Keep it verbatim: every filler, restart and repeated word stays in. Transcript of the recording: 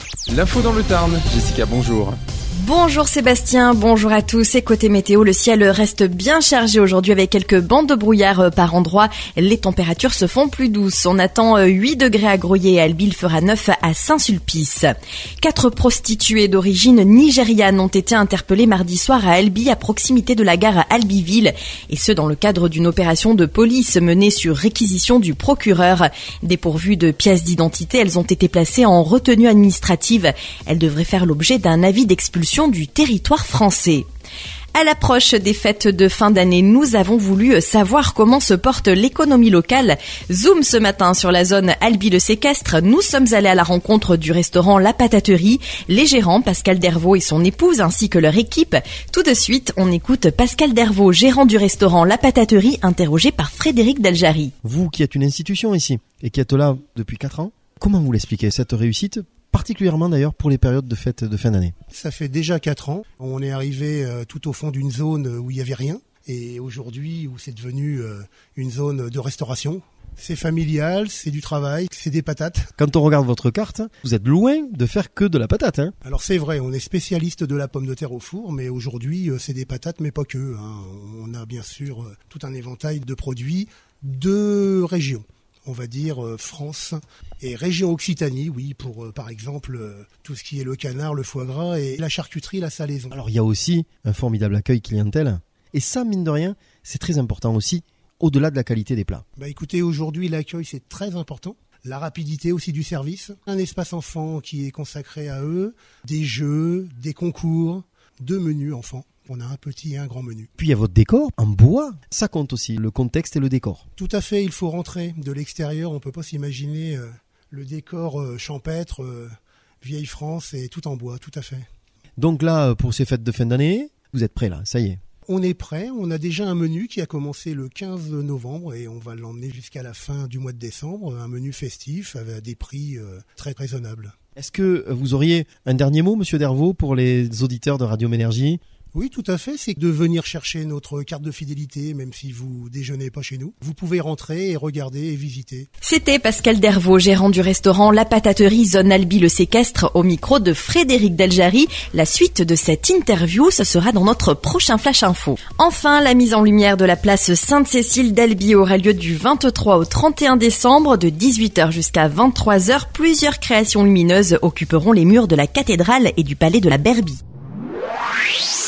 L'info dans le Tarn, Jessica, bonjour. Bonjour Sébastien, bonjour à tous. Et côté météo, le ciel reste bien chargé aujourd'hui avec quelques bandes de brouillard par endroits. Les températures se font plus douces. On attend huit degrés à Groyer et Albi, il fera neuf à Saint-Sulpice. Quatre prostituées d'origine nigériane ont été interpellées mardi soir à Albi, à proximité de la gare Albiville. Et ce, dans le cadre d'une opération de police menée sur réquisition du procureur. Dépourvues de pièces d'identité, elles ont été placées en retenue administrative. Elles devraient faire l'objet d'un avis d'expulsion du territoire français. À l'approche des fêtes de fin d'année, nous avons voulu savoir comment se porte l'économie locale. Zoom ce matin sur la zone Albi-le-Séquestre. Nous sommes allés à la rencontre du restaurant La Pataterie. Les gérants, Pascal Dervaux et son épouse, ainsi que leur équipe. Tout de suite, on écoute Pascal Dervaux, gérant du restaurant La Pataterie, interrogé par Frédéric Daljari. Vous qui êtes une institution ici et qui êtes là depuis quatre ans, comment vous l'expliquez cette réussite ? Particulièrement d'ailleurs pour les périodes de fêtes de fin d'année. Ça fait déjà quatre ans. On est arrivé euh, tout au fond d'une zone où il n'y avait rien. Et aujourd'hui, où c'est devenu euh, une zone de restauration. C'est familial, c'est du travail, c'est des patates. Quand on regarde votre carte, vous êtes loin de faire que de la patate. Hein. Alors c'est vrai, on est spécialiste de la pomme de terre au four, mais aujourd'hui, euh, c'est des patates, mais pas que. Hein. On a bien sûr euh, tout un éventail de produits de régions. On va dire euh, France et région Occitanie, oui, pour euh, par exemple euh, tout ce qui est le canard, le foie gras et la charcuterie, la salaison. Alors il y a aussi un formidable accueil clientèle et ça, mine de rien, c'est très important aussi, au-delà de la qualité des plats. Bah écoutez, aujourd'hui l'accueil c'est très important. La rapidité aussi du service, un espace enfant qui est consacré à eux, des jeux, des concours, deux menus enfants. On a un petit et un grand menu. Puis il y a votre décor en bois, ça compte aussi, le contexte et le décor. Tout à fait, il faut rentrer de l'extérieur, on ne peut pas s'imaginer euh, le décor euh, champêtre, euh, vieille France et tout en bois, tout à fait. Donc là, pour ces fêtes de fin d'année, vous êtes prêts là, ça y est. On est prêt, on a déjà un menu qui a commencé le quinze novembre et on va l'emmener jusqu'à la fin du mois de décembre, un menu festif avec des prix euh, très raisonnables. Est-ce que vous auriez un dernier mot, Monsieur Dervaux, pour les auditeurs de Radio Ménergie ? Oui, tout à fait. C'est de venir chercher notre carte de fidélité, même si vous déjeunez pas chez nous. Vous pouvez rentrer et regarder et visiter. C'était Pascal Dervaux, gérant du restaurant La Pataterie, zone Albi-le-Séquestre, au micro de Frédéric Daljari. La suite de cette interview, ce sera dans notre prochain Flash Info. Enfin, la mise en lumière de la place Sainte-Cécile d'Albi aura lieu du vingt-trois au trente et un décembre, de dix-huit heures jusqu'à vingt-trois heures. Plusieurs créations lumineuses occuperont les murs de la cathédrale et du palais de la Berbie.